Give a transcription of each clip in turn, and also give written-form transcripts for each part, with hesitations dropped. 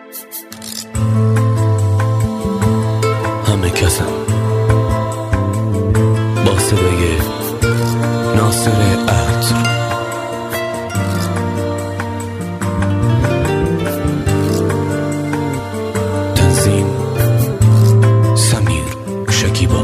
همه کسم با صدای ناصر عطر. تنظیم سمیر شکیبا.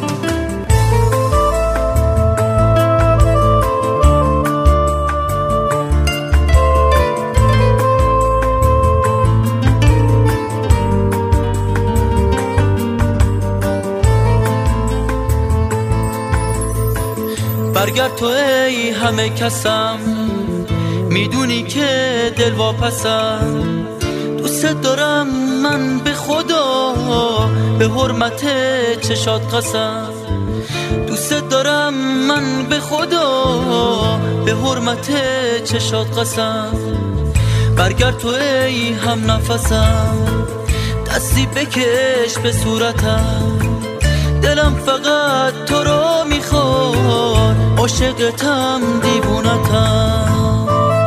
برگرد تو ای همه کسم، میدونی که دل واپسم. دوست دارم من به خدا، به حرمت چشات قسم. دوست دارم من به خدا، به حرمت چشات قسم. برگرد تو ای هم نفسم، دستی بکش به صورتم. دلم فقط تو رو میخواد، عاشقتم دیوونتم.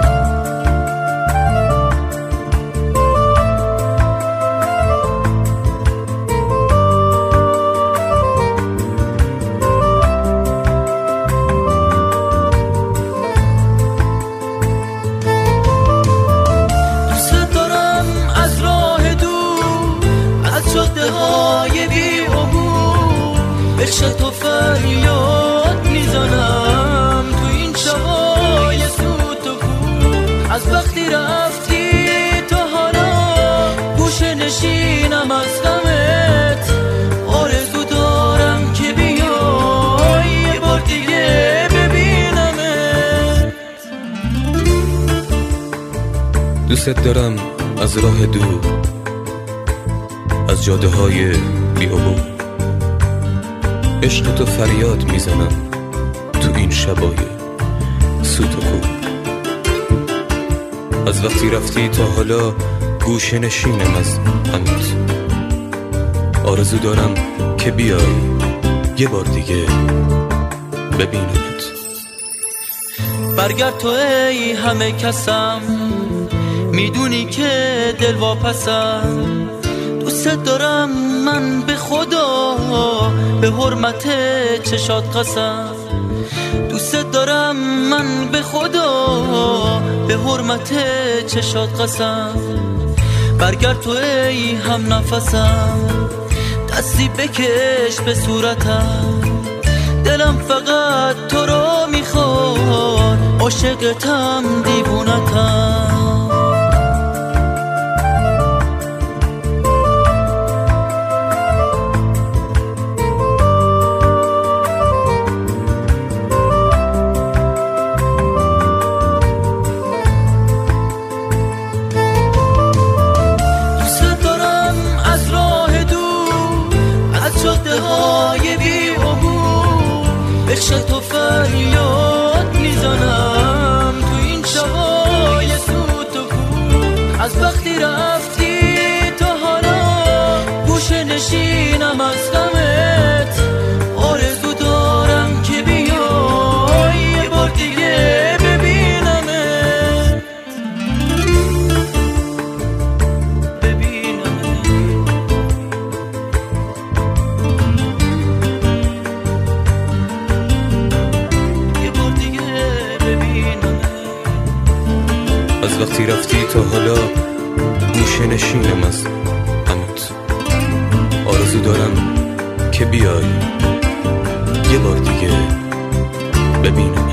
دوست دارم از راه دور، از جاده های بی عبور، عشق تو فریاد میزنم تو این شبای سوت و کور. از وقتی رفتی تا حالا گوشه نشینم از غمت. آرزو دارم که بیای یه بار دیگه ببینمت. دوست دارم از راه دور، از جاده های بی عبور، عشق تو فریاد میزنم تو این شبای سوت و کور. از وقتی رفتی تا حالا گوشه نشینم از غمت. آرزو دارم که بیای یه بار دیگه ببینمت. برگرد تو ای همه کسم، میدونی که دل واپسم. دوست دارم من به خدا، به حرمت چشات قسم. دوست دارم من به خدا، به حرمت چشات قسم. برگرد تو ای هم نفسم، دستی بکش به صورتم. دلم فقط تو رو میخواد، عاشقتم دیوونتم. های بی عبور، عشق تو فریاد میزنم تو این شبای سوت و کور. از وقتی رفتی تا حالا گوشه نشینم از غمت. آرزو دارم که بیای یه بار دیگه ببینمت. از وقتی رفتی تا حالا گوشه نشینم از غمت. آرزو دارم که بیای یه بار دیگه ببینم.